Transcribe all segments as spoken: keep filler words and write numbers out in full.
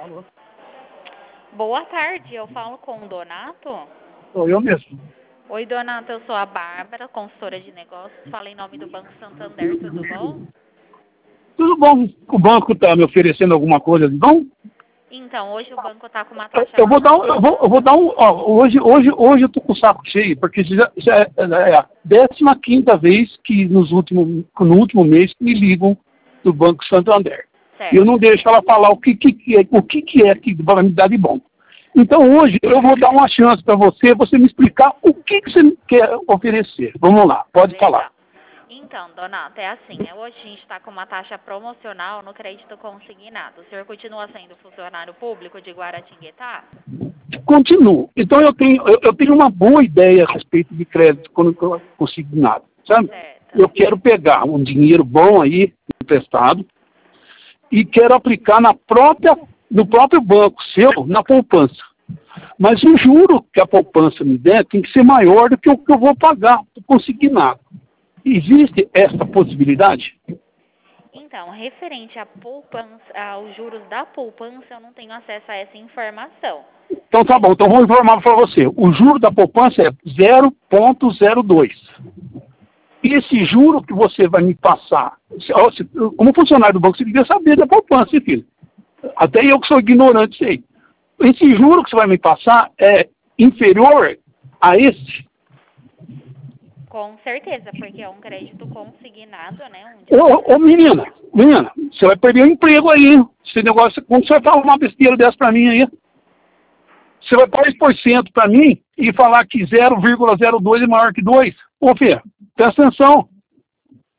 Alô? Boa tarde, eu falo com o Donato. Sou eu mesmo. Oi, Donato, eu sou a Bárbara, consultora de negócios. Fala em nome do Banco Santander, tudo bom? Tudo bom? O banco está me oferecendo alguma coisa de bom? Então, hoje o banco está com uma taxa Eu vou dar um, eu vou, eu vou dar um, ó, hoje, hoje, hoje eu tô com o saco cheio, porque já, já é é a décima quinta vez que nos últimos, no último mês me ligam do Banco Santander. Certo. E eu não deixo ela falar o que, que, que é, o que, que é que vai me dar de bom. Então hoje eu vou dar uma chance para você, você me explicar o que, que você quer oferecer. Vamos lá, pode Legal. falar. Então, Donato, é assim, hoje a gente está com uma taxa promocional no crédito consignado. O senhor continua sendo funcionário público de Guaratinguetá? Continuo. Então eu tenho, eu, eu tenho uma boa ideia a respeito de crédito quando eu consignado, sabe? Certo. Eu quero pegar um dinheiro bom aí, emprestado, e quero aplicar na própria, no próprio banco seu, na poupança. Mas o juro que a poupança me der tem que ser maior do que o que eu vou pagar consignado. Existe essa possibilidade? Então, referente à poupança, aos juros da poupança, eu não tenho acesso a essa informação. Então tá bom, então vou informar para você. O juro da poupança é zero vírgula zero dois. E esse juro que você vai me passar, como funcionário do banco, você devia saber da poupança, filho. Até eu que sou ignorante sei. Esse juro que você vai me passar é inferior a esse? Com certeza, porque é um crédito consignado, né? Um Ô, ô menina, menina, você vai perder o emprego aí, hein? Esse negócio, como você vai falar uma besteira dessa pra mim aí? Você vai pagar dez por cento pra mim e falar que zero vírgula zero dois é maior que dois? Ô, Fê, presta atenção.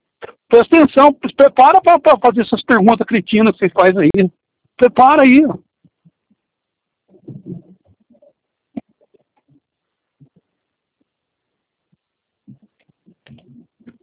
Presta atenção, prepara pra, pra fazer essas perguntas cretinas que você faz aí. Prepara aí.